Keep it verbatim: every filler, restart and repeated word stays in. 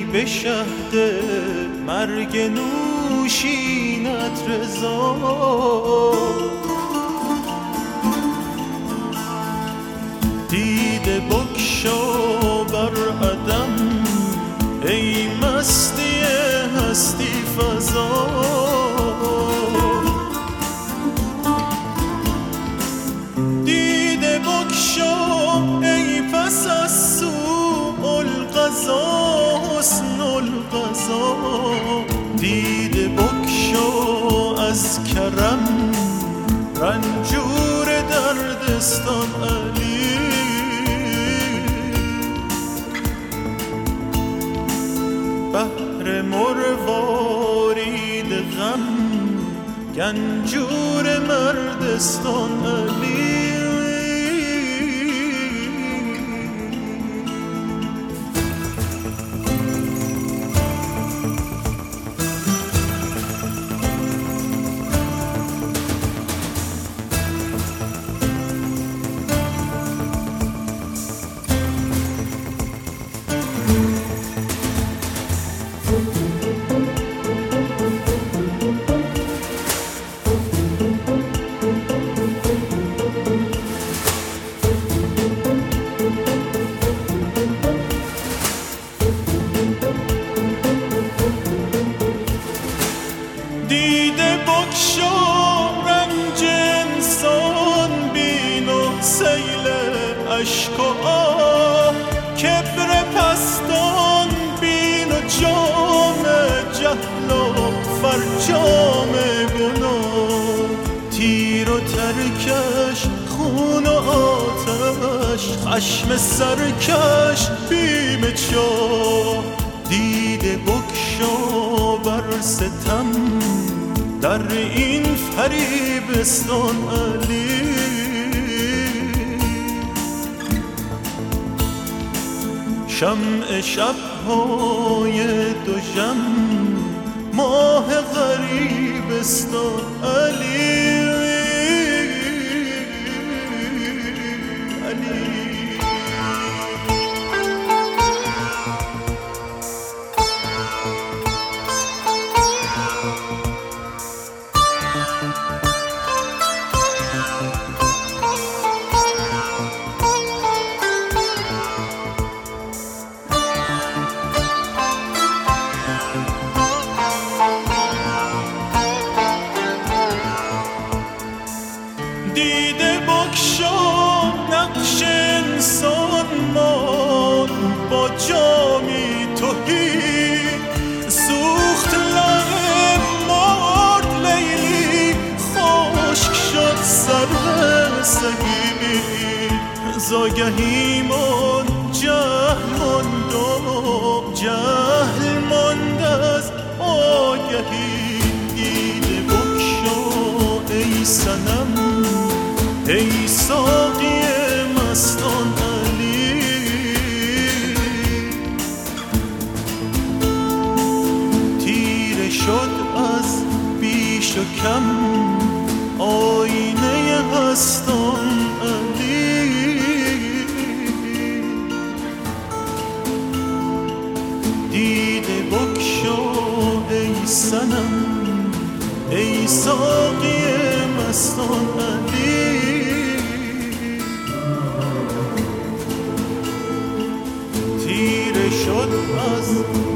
به شهد مرگ نوشینت رضا. دیده بگشا بر عدم ای مستی هستی فضا. دیده بگشا ای پس از سوء القضا حسن القضا. دیده بگشا از کرم رنجور دردستان علی. بحر مروارید غم گنجور مردستان علی. دیده بگشا رنج انسان بین و سیل اشک و آه. کبر پستان بین و جام جهل و فرجام گناه. تیر و ترکش خون و آتش خشم سرکش بیم چاه. دیده بگشا بر ستم در این فریبستان علی. شمع شب‌های دوژم ماه غریبستان علی. دیده بگشا نقش انسان مان با جامی تهی. سوخت لب مرد لیلی خشک شد سر سگی. زاگهی من جهل ماند و جهل ماند از آگهی. دیده بگشا ای صنم ای ساقی مستان علی. تیره شد از بیش و کم آینه هستان علی. دیده بگشا ای صنم ای ساقی مستان علی. تیره شد از